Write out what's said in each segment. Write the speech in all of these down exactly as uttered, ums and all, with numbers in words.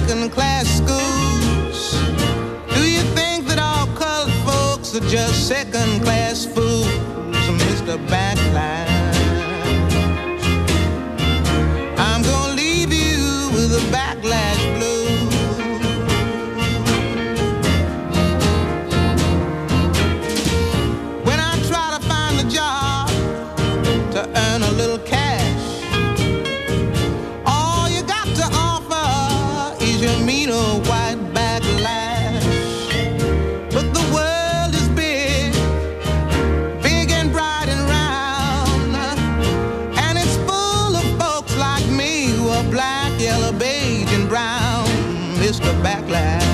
second-class schools? Do you think that all colored folks are just second-class fools, Mister Backlash? I'm gonna leave you with a backlash blue. When I try to find a job to earn a little cash, all you got to offer is your mean old white backlash. But the world is big, big and bright and round, and it's full of folks like me who are black, yellow, beige and brown, Mister Backlash.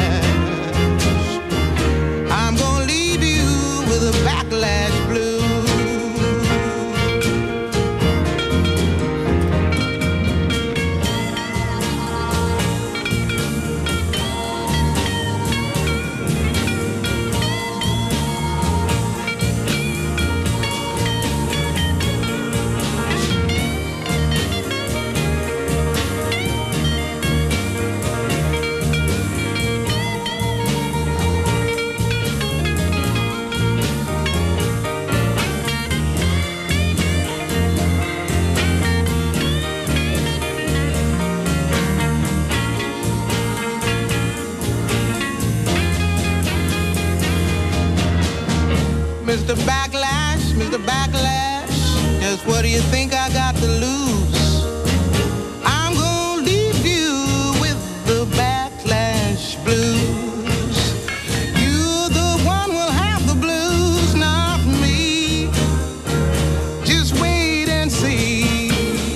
I'm gonna leave you with a backlash blue. Mister Backlash, Mister Backlash, just what do you think I got to lose? I'm gonna leave you with the backlash blues. You, the one, will have the blues, not me. Just wait and see.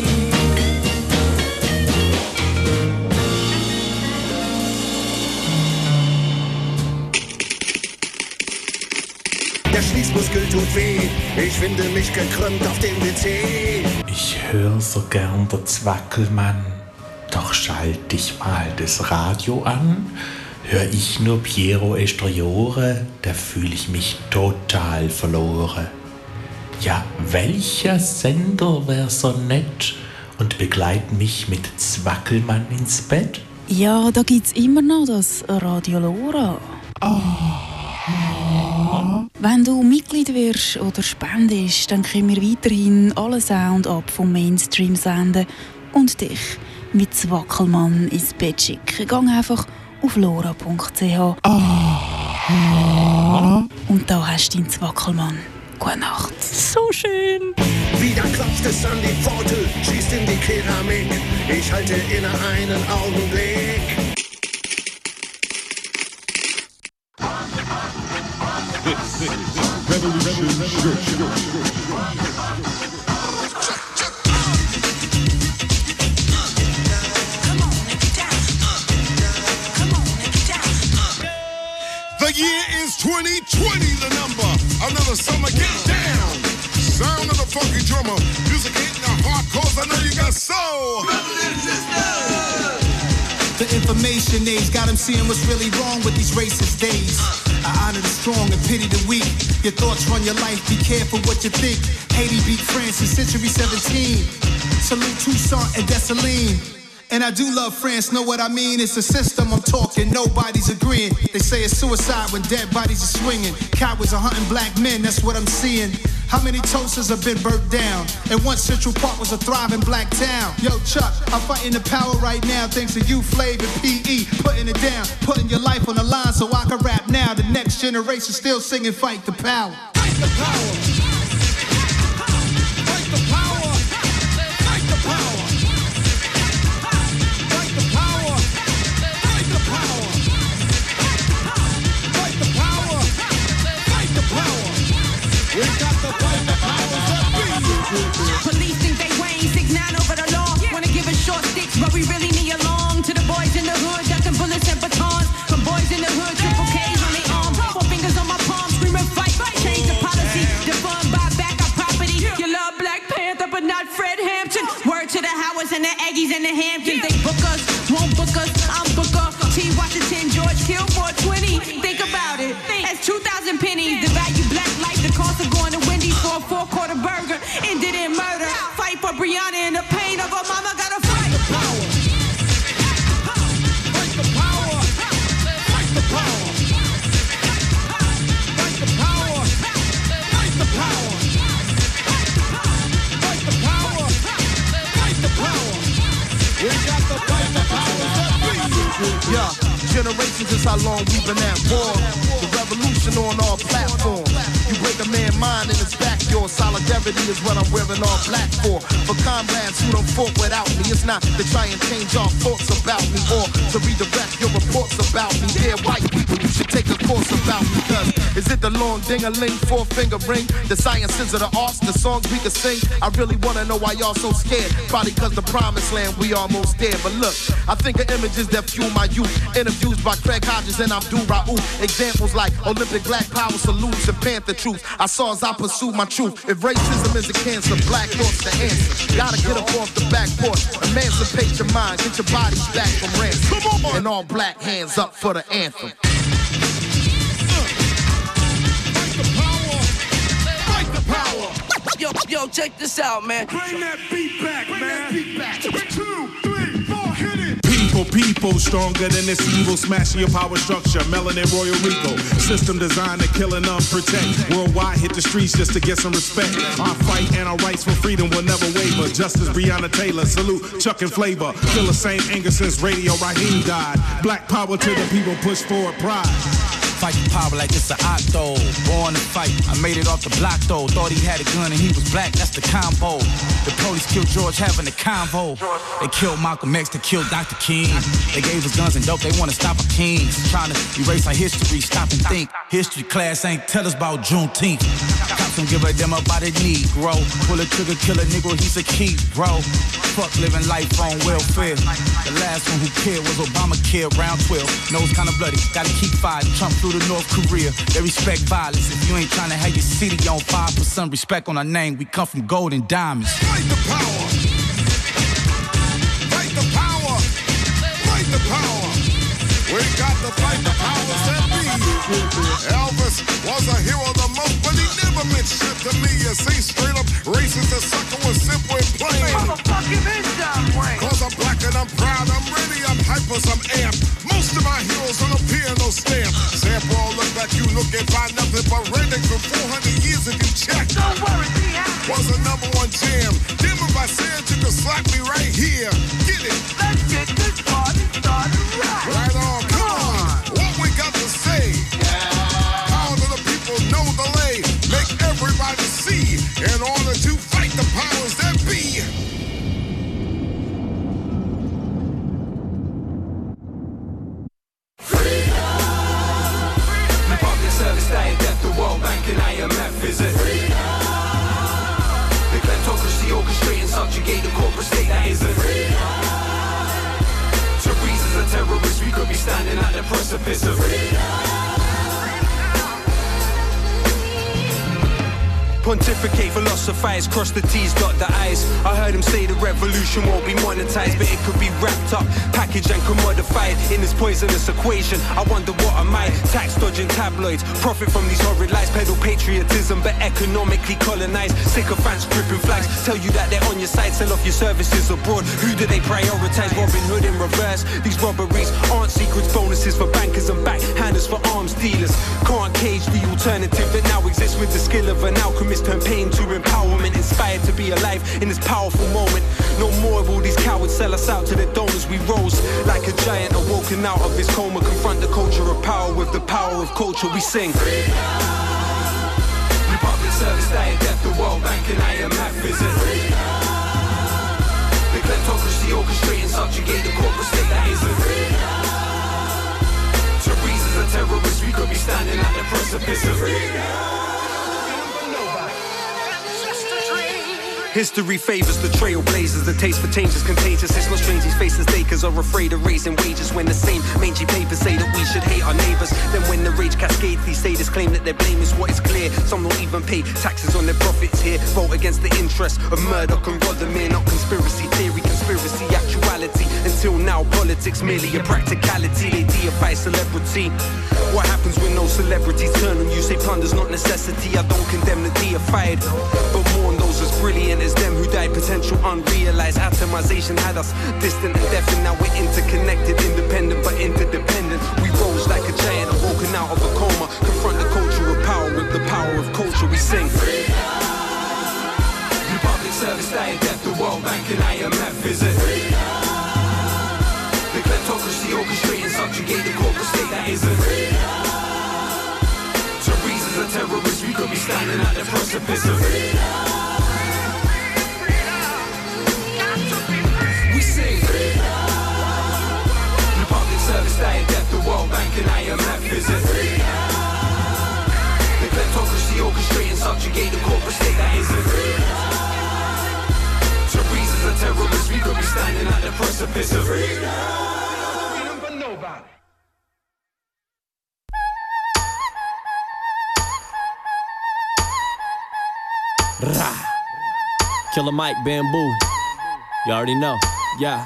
Der Schließmuskel tut weh, ich finde mich gekrümmt auf dem W C. Ich höre so gern der Zwackelmann, doch schalt ich mal das Radio an. Hör ich nur Piero Esteriore, da fühle ich mich total verloren. Ja, welcher Sender wär so nett und begleitet mich mit Zwackelmann ins Bett? Ja, da gibt's immer noch das Radio Lora. Oh. Wenn du Mitglied wirst oder spendest, dann können wir weiterhin alle Sound ab vom Mainstream senden und dich mit Zwackelmann ins Bett schicken. Gang einfach auf lora punkt c h. Oh. Und da hast du deinen Zwackelmann. Gute Nacht. So schön. Wieder klopft es an die Pforte, schießt in die Keramik. Ich halte inne einen Augenblick. The year is twenty twenty, the number. Another summer, get down. Sound of the funky drummer. Music hitting the heart, cause I know you got soul. The information age got them seeing what's really wrong with these racist days. I honor the strong and pity the weak. Your thoughts run your life, be careful what you think. Haiti beat France in century seventeen. Salute Toussaint and Dessalines. And I do love France, know what I mean? It's a system I'm talking, nobody's agreeing. They say it's suicide when dead bodies are swinging. Cowards are hunting black men, that's what I'm seeing. How many toasters have been burnt down? And once Central Park was a thriving black town. Yo, Chuck, I'm fighting the power right now thanks to you, Flav and P E. Putting it down, putting your life on the line so I can rap now. The next generation still singing Fight the Power. Fight the power. Fight the power. Fight the power. Fight the power. Fight the power. Fight the power. Fight the power. We got to fight the powers that be. Police think they weighing six nine over the law. Wanna give us short sticks, but we really need a long. To the boys in the hood, got them bullets and batons. From boys in the hood, triple K's on their arm. Four fingers on my palm, screaming fight. Change the policy, defund, buy back our property. You love Black Panther, but not Fred Hampton. Word to the Howards and the Aggies and the Hamptons. They book us, won't book us, I'm Booker. T. Washington, George Kill four twenty. Think about it, that's two thousand pennies. The value black life, the cost of going to Wendy's for a four-quarter burger. Ended in murder. Fight for Brianna and the pain of her mama. Gotta fight the power. Yeah, generations is how long we've been at war. The revolution on all platforms. You break a man's mind and it's back yours. Solidarity is what I'm wearing all black for. For comrades who don't fought without me, it's not to try and change our thoughts about me or to redirect your reports about me. Dear white people, you should take a course about me. Cause is it the long ding-a-ling, four-finger ring? The sciences of the arts, the songs we can sing? I really wanna know why y'all so scared. Probably cause the promised land we almost there. But look, I think of images that fuel my youth. Interviews by Craig Hodges and Abdul Raouf. Examples like Olympic black power salutes and Panther truth. I saw as I pursued my truth. If racism is a cancer, black thought's the answer. Gotta get up off the back porch. Emancipate your mind, get your bodies back from ransom. Come on. And all black hands up for the anthem. Fight the power. Fight the power. Yo, yo, check this out, man. Bring that beat back, Bring man. Bring that beat back. Two, three, four, hit it. People, people, stronger than this evil, smashing your power structure, melanin Royal Rico, system designed to kill and unprotect. Worldwide, hit the streets just to get some respect. Our fight and our rights for freedom will never waver. Justice Breonna Taylor, salute Chuck and Flavor. Feel the same anger since Radio Raheem died. Black power to the people, push forward pride. Fight the power like it's an octo. Born to fight, I made it off the block though. Thought he had a gun and he was black, that's the combo. The police killed George having a convo. They killed Malcolm X, they killed Doctor King. They gave us guns and dope, they wanna stop our kings. Trying to erase our history, stop and think. History class ain't tell us about Juneteenth. Cops don't give a damn about a Negro. Pull a trigger, kill a nigga, he's a key, bro. Fuck living life on welfare. The last one who cared was Obamacare, round twelve. Nose kinda bloody, gotta keep fighting. Trump through to North Korea, they respect violence. If you ain't trying to have your city on fire, put some respect on our name. We come from gold and diamonds. Fight the power. Fight the power. Fight the power. We got to fight the powers that be. Elvis was a hero the most, but he never meant shit to me. You see, straight up racist, the sucker was simple and plain. Motherfucking is John Wayne. Cause I'm black and I'm proud, I'm ready, I'm hyper, I'm amped. Most of my heroes on a piano stamp. Sample all look like you look and find nothing but redneck for four hundred years if you check. Don't worry, be happy. Was a number one jam. Damn if I said you could slap me right here. Get it. Let's get this party started right. Right on, come on. What we got to say? Power to the people, no delay. Make everybody see. In order to fight the powers that be. Service day, death, the World Bank and I M F visit. Freedom. The kleptocracy orchestrate and subjugate the corporate state that isn't. Freedom. Teresa's a terrorist, we could be standing at the precipice of freedom. Pontificate, philosophize, cross the T's, dot the I's. I heard him say the revolution won't be monetized, but it could be wrapped up, packaged and commodified in this poisonous equation. I wonder what am I? Tax dodging tabloids, profit from these horrid lies, peddle patriotism but economically colonized. Sycophants gripping flags, tell you that they're on your side, sell off your services abroad. Who do they prioritize? Robin Hood in reverse. These robberies aren't secrets, bonuses for bankers and backhanders for arms dealers. Can't cage the alternative that now exists with the skill of an alchemist. Turn pain to empowerment, inspired to be alive in this powerful moment. No more will these cowards sell us out to the donors. We rose like a giant awoken out of his coma. Confront the culture of power with the power of culture. We sing freedom. Public service day, death, the World Bank and I M F visit. Freedom. The kleptocracy orchestrate and subjugate the corporate state that isn't. Freedom. Teresa's a terrorist, we could be standing at the precipice of freedom. History favors the trailblazers. The taste for change is contagious. It's not strange these faces takers are afraid of raising wages when the same mangy papers say that we should hate our neighbours. Then when the rage cascades, these status claim that their blame is what is clear. Some don't even pay taxes on their profits here. Vote against the interests of Murdoch and Rothermere. Not conspiracy theory, conspiracy actuality. Until now, politics merely a practicality. They deify celebrity. What happens when no celebrities turn on you? Say plunder's not necessity. I don't condemn the deified, but mourn those as brilliant as them who died. Potential unrealized atomization had us distant and deaf, and now we're interconnected, independent but interdependent. We rose like a giant, awoken out of a coma. Confront the culture of power with the power of culture. We sing freedom. Public service day, death, the World Bank and I M F visit. Freedom. The kleptocracy orchestrating standing at the precipice of freedom. We sing freedom. The public service day and death, the World Bank and I M F visit freedom. The kleptocracy orchestrating, subjugate the corporate state, that isn't freedom. Teresa's a terrorist, we could be standing at the precipice of freedom. Freedom for nobody. Rah. Killer Mike, Bamboo. You already know, yeah.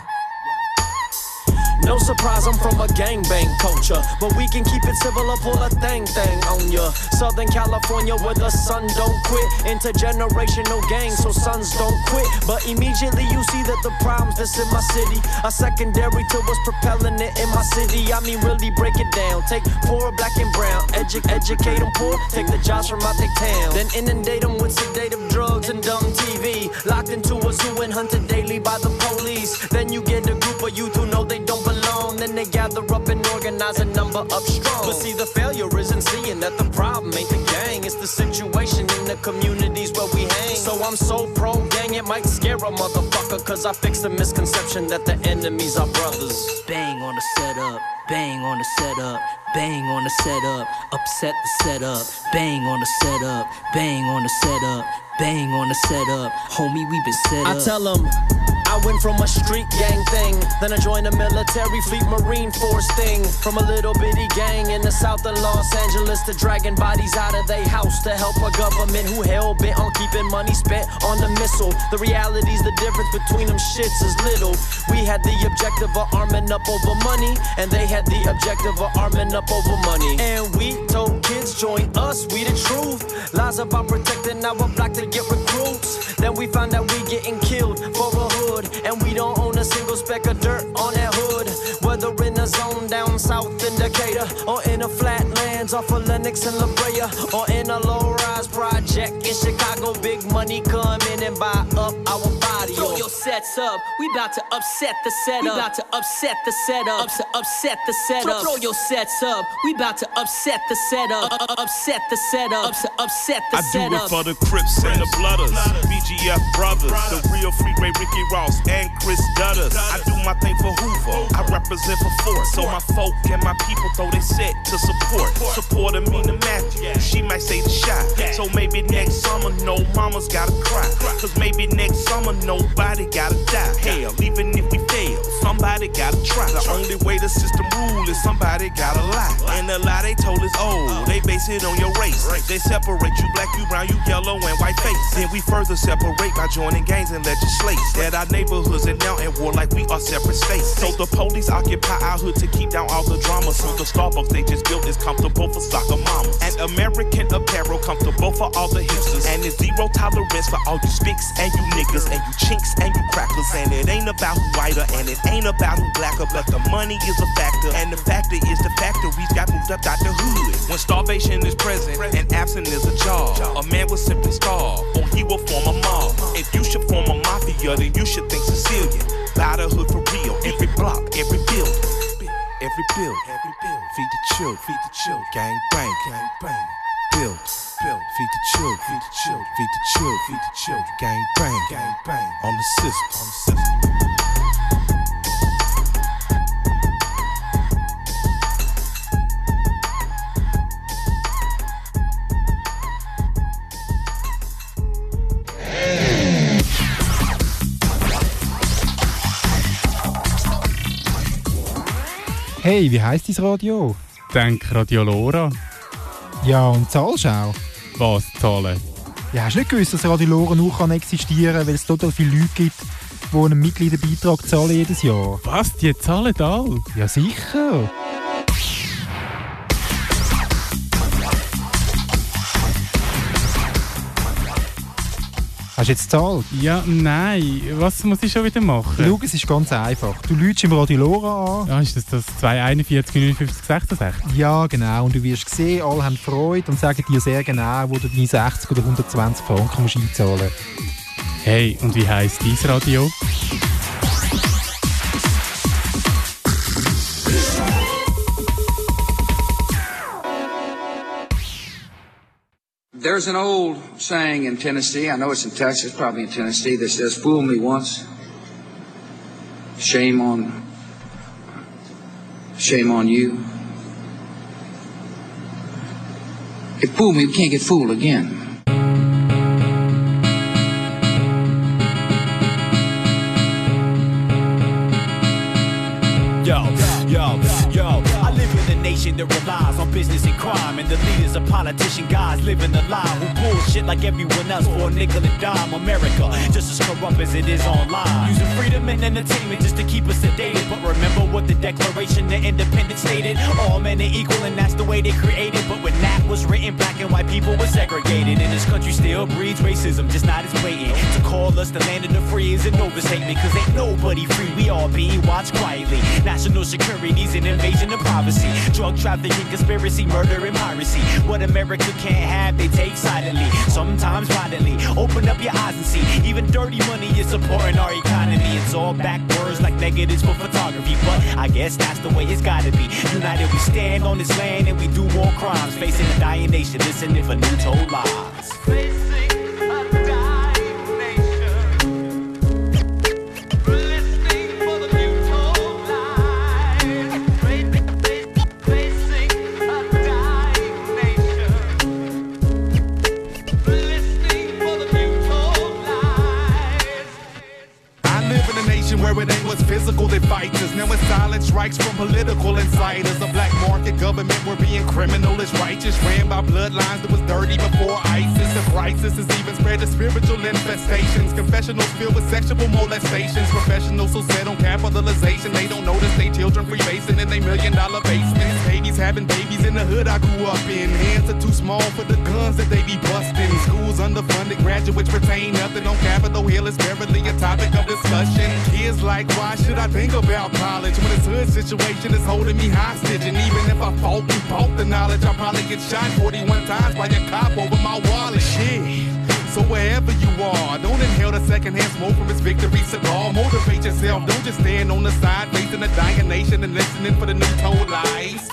No surprise, I'm from a gangbang culture, but we can keep it civil or pull a thang thang on ya. Southern California where the sun don't quit. Intergenerational gangs so sons don't quit. But immediately you see that the problems that's in my city are secondary to what's propelling it in my city. I mean really break it down. Take poor, black and brown, Edu- educate them poor, take the jobs from out their town. Then inundate them with sedative drugs and dumb T V. Locked into a zoo and hunted daily by the police. Then you get a group of youth who know they don't belong. Then they gather up and organize a number up strong. But see, the failure isn't seeing that the problem ain't the gang, it's the situation in the communities where we hang. So I'm so pro-gang, it might scare a motherfucker, cause I fixed the misconception that the enemies are brothers. Bang on the setup, bang on the setup, bang on the setup, upset the setup, bang on the setup, bang on the setup, bang on the setup, homie, we been set up. I tell them I went from a street gang thing, then I joined a military fleet marine force thing. From a little bitty gang in the south of Los Angeles to dragging bodies out of their house to help a government who hell-bent on keeping money spent on the missile. The reality's the difference between them shits is little. We had the objective of arming up over money, and they had the objective of arming up over money. And we told kids, join us, we the truth. Lies about protecting our block to get recruits. Then we found out we getting killed for a hood, and we don't own a single speck of dirt on that hood. Whether in a zone down south in Decatur, or in the flatlands off of Lenox and La Brea, or in a low-rise project in Chicago, big money come in and buy up our body. Throw your sets up, we bout to upset the setup. We bout to upset the setup, Up to upset the setup. Throw your sets up, we bout to upset the setup. Uh, uh, upset the setup, Up to upset the I setup. do it for the Crips and the Blooders, B G F brothers, the real Freeway Ricky Ross and Chris Dutters. I do my thing for Hoover, I represent for Fort. So my folk and my people throw they set to support. Support Amina Matthew, she might say the shot. So maybe next summer no mama's gotta cry, cause maybe next summer nobody gotta die. Hell, even if we fail, somebody gotta try. The only way the system rule is somebody gotta lie. And the lie they told is old, they base it on your race. They separate you black, you brown, you yellow and white face. Then we further separate by joining gangs and legislate that our neighborhoods are now at war like we are separate states. So the police occupy our hood to keep down all the drama. So the Starbucks they just built is comfortable for soccer mamas. And American apparel comfortable for all the hipsters. And it's zero tolerance for all you spicks and you niggas and you chinks and you crackers. And it ain't about who whiter and it ain't about who blacker, but the money is a factor. And the factor is the factories got moved up out the hood. When starvation is present and absent is a job, a man will simply starve or he will form a mob. If you should form a mafia, then you should think Sicilian. Buy the hood for real, every block, every building, every build, every build. Feed the children, feed the children. Gang bang, gang bang. Build, build. Feed the children, feed the children. Feed the children, feed the children. Gang bang, gang bang. On the system, on the system. Hey, wie heisst dein Radio? Denk Radio Lora. Ja, und zahlst auch? Was zahlen? Ja, hast du nicht gewusst, dass Radio Lora nur kann existieren kann, weil es total viele Leute gibt, die einen Mitgliederbeitrag zahlen jedes Jahr? Was? Die zahlen alle? Ja, sicher. Hast du jetzt gezahlt? Ja, nein. Was muss ich schon wieder machen? Schau, es ist ganz einfach. Du läutst im Radio Lora an. Ja, ist das das zwei eins eins neunundfünfzig sechsundsechzig? Ja, genau. Und du wirst sehen, alle haben Freude und sagen dir sehr genau, wo du deine sechzig oder hundertzwanzig Franken musst einzahlen musst. Hey, und wie heisst dein Radio? There's an old saying in Tennessee, I know it's in Texas, probably in Tennessee, that says, fool me once, shame on, shame on you. If fool me, you can't get fooled again. Yo, yo, yo, I live in a nation that relies on business and crime, and the leaders of politician guys living the lie who bullshit like everyone else for a nickel and dime. America, just as corrupt as it is online, using freedom and entertainment just to keep us sedated. But remember what the Declaration of Independence stated: all men are equal, and that's the way they created. But when that was written, black and white people were segregated, and this country still breeds racism, just not as blatant. To call us the land of the free is an overstatement, cause ain't nobody free, we all being watched quietly. National security's an invasion of privacy, drug trafficking, conspiracy, murder, and piracy. What America can't have, they take silently, sometimes violently. Open up your eyes and see, even dirty money is supporting our economy. It's all backwards like negatives for photography, but I guess that's the way it's gotta be. United we stand on this land and we do more crimes, facing a dying nation, listening for new told lies. Where it ain't what's physical that fights us. Now it's silent strikes from political insiders. A black market government where being criminal is righteous, ran by bloodlines that was dirty before ISIS. The crisis has even spread to spiritual infestations. Confessionals filled with sexual molestations. Professionals so set on capitalization they don't notice they children freebasing in they million dollar basements. Babies having babies in the hood I grew up in. Hands are too small for the guns that they be busting. Schools underfunded, graduates retain nothing on Capitol Hill is barely a topic of discussion. Kids like, why should I think about college when this hood situation is holding me hostage? And even if I fought and fought the knowledge, I'll probably get shot forty-one times by a cop over my wallet. Shit. So wherever you are, don't inhale the secondhand smoke from his victory cigar. Motivate yourself, don't just stand on the side facing a dying nation and listening for the new told lies.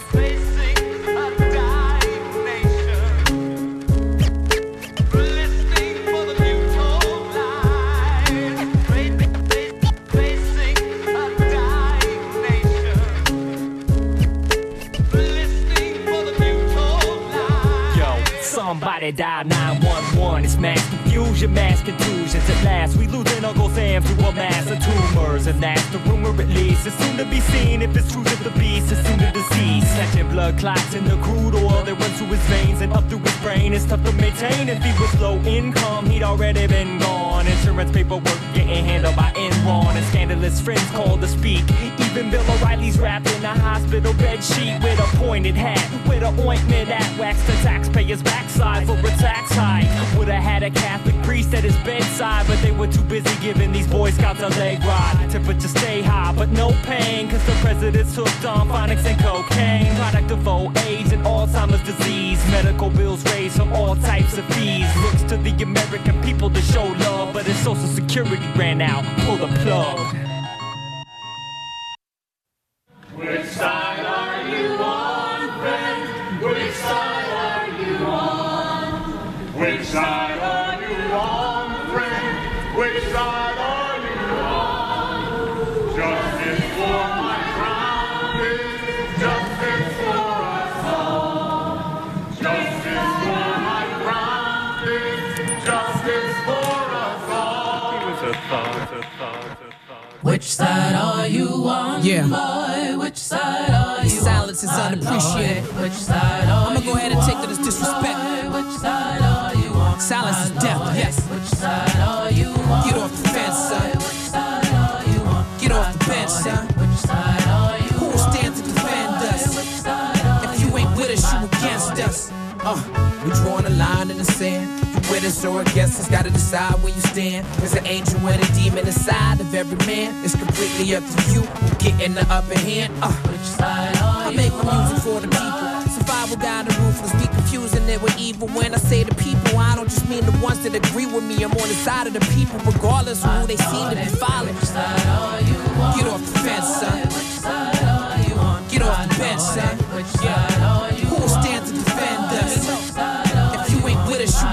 Somebody died, nine one one. It's mass confusion, mass contusions. At last, we losing Uncle Sam to a mass of tumors. And that's the rumor at least. It's soon to be seen if it's true that the beast is soon to decease. Catching blood clots in the crude oil that runs through his veins and up through his brain. It's tough to maintain if he was low income. He'd already been gone. Insurance paperwork getting handled by Enron. And scandalous friends called to speak. Even Bill O'Reilly's wrapped in a hospital bed sheet with a pointed hat, with an ointment that waxed the taxpayer's backside for a tax hike. Would've had a Catholic priest at his bedside, but they were too busy giving these Boy Scouts a leg ride. Temperature stay high, but no pain, cause the president's hooked on phonics and cocaine. Product of old age and Alzheimer's disease. Medical bills raised from all types of fees. Looks to the American people to show love, but his social security ran out. Pull the plug. Which side are you on, friend? Which side are you on? Which side are you on, friend? Which side are you on? Justice for my crown, justice for us all. Justice for my crown, justice for us all. He was a thought, a thought, a thought. Which side are you on, yeah. boy? Which side are you Silence on? Silence is unappreciated. Which side are I'm gonna go ahead and take to this disrespect. Boy, which side are you on? Silence is death, yes. Which side are you on? Get off the fence, son. Which side are you on? Get off the bench, son. Which side are you Who will stand to defend us? If you ain't with us, you against us. Uh, we drawing a line in the sand. You with us or against us, gotta decide where you stand. There's an angel and a demon inside of every man. It's completely up to you, getting the upper hand. Uh, which side are I make my music for the people. Survival guide and ruthless, be confusing it with evil. When I say the people, I don't just mean the ones that agree with me. I'm on the side of the people, regardless of who they seem to be following. Get off the fence, son. Get off the bench, son. Yeah. Who will stand to defend us? If you ain't with us, you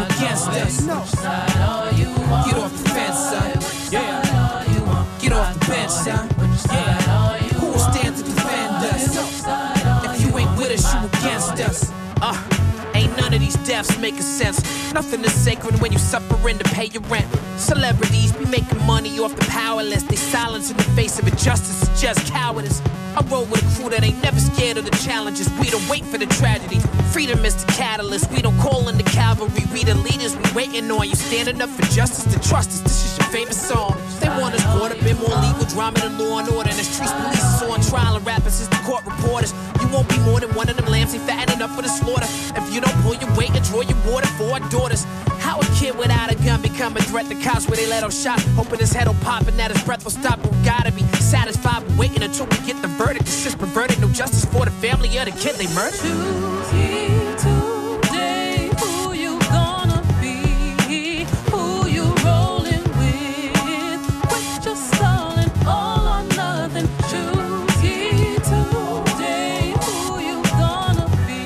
you against us. Uh, ain't none of these deaths making sense. Nothing is sacred when you suffering to pay your rent. Celebrities be making money off the powerless. They silence in the face of injustice is just cowardice. I roll with a crew that ain't never scared of the challenges. We don't wait for the tragedy. Freedom is the catalyst. We don't call in the cavalry. We the leaders. We waiting on you. Standing up for justice to trust us. This is your favorite song. They want us caught up in more legal drama than law and order. And the streets police is on trial and rappers is the court reporters. You won't be more than one of them lambs. Ain't fattened enough for the slaughter. If you don't pull your weight and draw your water for our daughters. How a kid without a gun become a threat to cops where they let off shot, hoping his head will pop and that his breath will stop. But we gotta be satisfied with waiting until we get the verdict. It's just perverted, no justice for the family of the kid they murdered. Choose ye today who you gonna be, who you rolling with, quit your stalling, all or nothing. Choose ye today who you gonna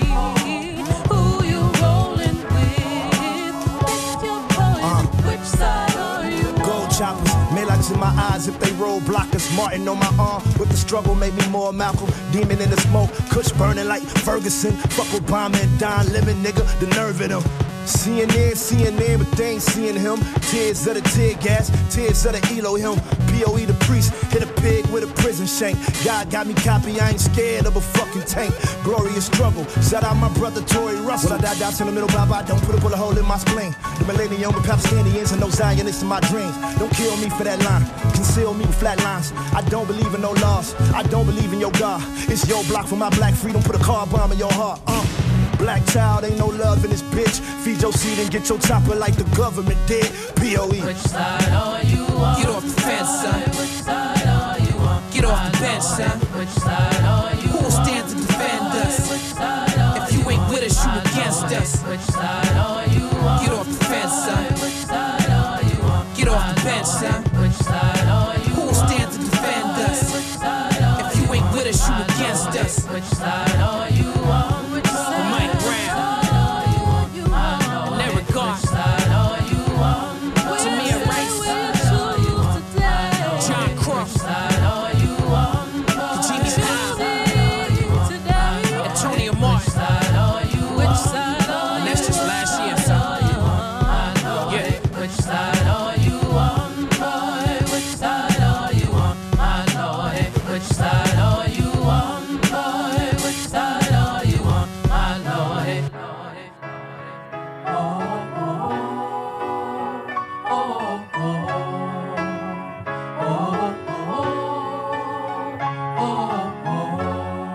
be, who you rolling with, pick your poison, which side are you? Gold choppers, Maylocks in my eyes if they roll blockers. Martin on my arm with the struggle made me more Malcolm. Demon in the smoke, Kush burning like Ferguson. Fuck Obama and Don Lemon, nigga, the nerve in them. C N N, C N N, but they ain't seeing him. Tears of the tear gas, tears of the Elohim. P O E the priest, hit a pig with a prison shank. God got me copy, I ain't scared of a fucking tank. Glorious struggle, shout out my brother Tory Russell. When I die down in the middle, bye-bye, don't put a bullet hole in my spleen. The millennium with Palestinians and no Zionists in my dreams. Don't kill me for that line, conceal me with flat lines. I don't believe in no laws, I don't believe in your God. It's your block for my black freedom, put a car bomb in your heart. Uh. Black child, ain't no love in this bitch. Feed your seed and get your chopper like the government did. P O E. Which side are you on? Get off the fence, son. Which side are you on? Get off the bench, son. Which side are you Who will stand to defend us? Which side are if you ain't with us, you against us. Which side are you on? Get off the fence, son. Which side are you on? Get off the bench, son. Which side are you Who will stand to defend us? Which side are if you ain't with us, you against us. Which side are you on? Which side Mike Brown. Which side are you on? Tamir Rice. John Croft. Which side are you on? Jimmy Powell. Antonio Martin. Which side are you on? Which side are And that's just last year, son. Yeah. Which side are you on, boy? Which side are you on, my lord? Which side are you on, boy? Which side are you on, my lord? Oh, oh, oh, oh, oh, oh, oh, oh.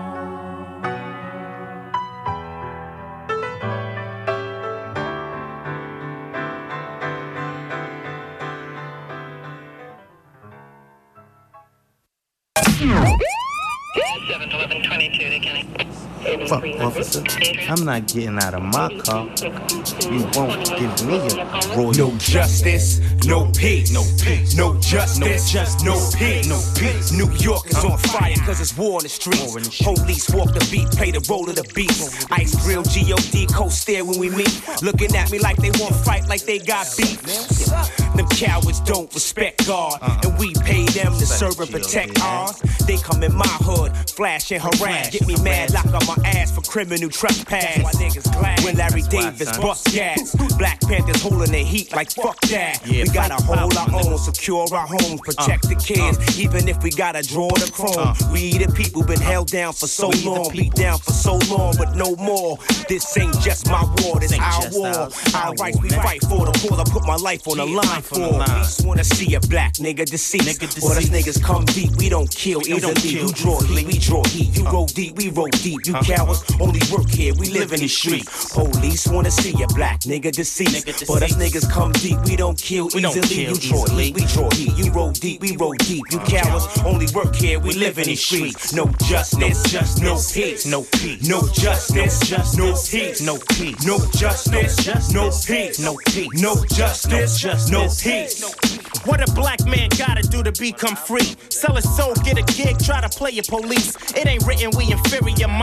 Fuck, officer. I'm not getting out of my car. You won't give me a royal. No justice, no peace. No peace. No justice, just no peace. No peace. New York is on fire cause it's war in the streets. Police walk the beat, play the role of the beast. Ice grill, G O D, co-stare when we meet. Looking at me like they want fight, like they got beef. Them cowards don't respect God, and we pay them to serve and protect ours. They come in my hood, flash and harass. Get me mad, lock up my ass for criminal trespass. When Larry Davis bust gas, Black Panthers holding the heat like fuck that. We gotta hold our own, secure our homes, protect the kids, even if we gotta draw the chrome. We the people been held down for so long, beat down for so long, but no more. This ain't just my war, this our war. Our rights we fight for, the cause I put my life on the line for. We just wanna see a black nigga deceased. Or us niggas come deep, we don't kill easily. You draw heat, we draw heat. You roll deep, we roll deep. You cowards only work here, we live in the streets. Police wanna see a black nigga deceased. But us niggas come deep, we don't kill easily. You draw heat, we draw heat. You roll deep, we roll deep. You cowards only work here, we live in the streets. No justice, just no peace. No peace. No justice, just no peace. No peace. No justice, just no peace. No peace. No justice, just no peace. What a black man gotta do to become free? Sell his soul, get a gig, try to play your police. It ain't written we inferior mind.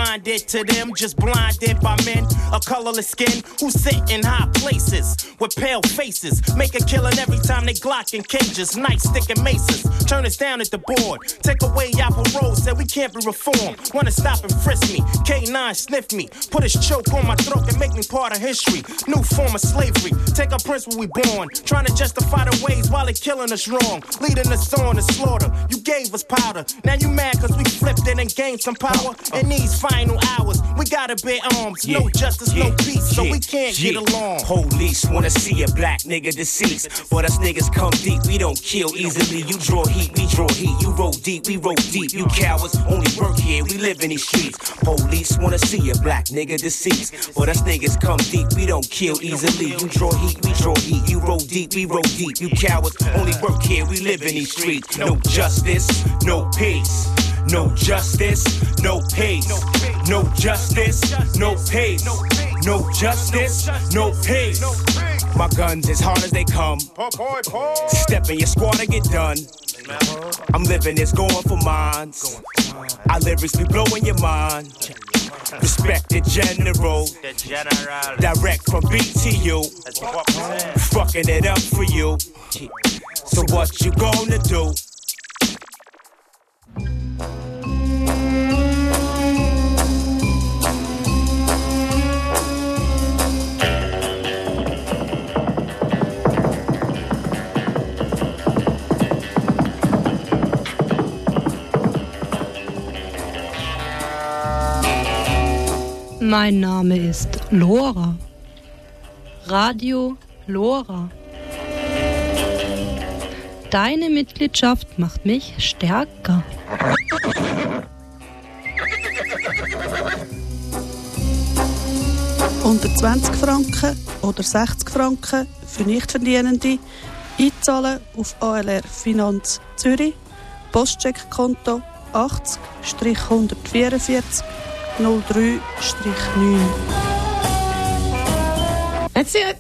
blinded to them, just blinded by men of colorless skin who sit in high places with pale faces, make a killing every time they glock in cages, nightstick and maces. Turn us down at the board, take away our parole, said we can't be reformed. Wanna stop and frisk me, K nine sniff me, put his choke on my throat and make me part of history. New form of slavery, take our prince where we born, trying to justify the ways while they killing us wrong, leading us on to slaughter. You gave us powder, now you mad cause we flipped it and gained some power. In these final hours, we gotta bear arms, yeah, no justice, yeah, no peace, so yeah, we can't yeah. get along. Police wanna see a black nigga deceased, but us niggas come deep, we don't kill easily. You draw heat, we draw heat, you roll deep, we roll deep. You cowards only work here, we live in these streets. Police wanna see a black nigga deceased, but us niggas come deep, we don't kill easily. You draw heat, we draw heat, you roll deep, we roll deep. You cowards only work here, we live in these streets. No justice, no peace. No justice, no peace. No justice, no peace. No justice, no peace. My guns as hard as they come. Step in your squad and get done. I'm living this, going for mines. Our lyrics be blowing your mind. Respected general, direct from B to you. Fucking it up for you. So what you gonna do? Mein Name ist Lora. Radio Lora. Deine Mitgliedschaft macht mich stärker. Unter zwanzig Franken oder sechzig Franken für Nichtverdienende einzahlen auf A L R Finanz Zürich, Postcheckkonto achtzig hundertvierundvierzig null drei neun. That's it.